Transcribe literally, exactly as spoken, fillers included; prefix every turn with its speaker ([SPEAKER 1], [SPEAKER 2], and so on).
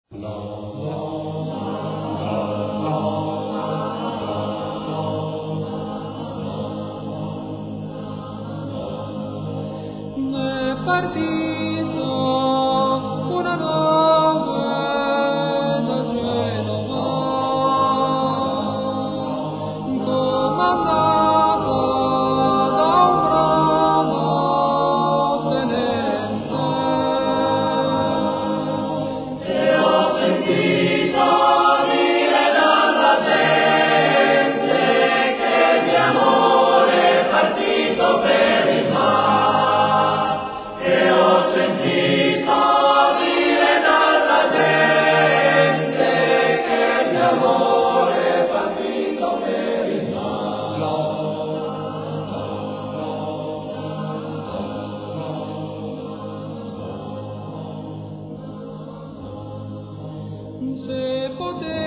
[SPEAKER 1] Ne partito una nave da Genova, comandata da un bravo tenente, e ho sentito dire dalla gente che il mio amore è partito per il mare. Se potessi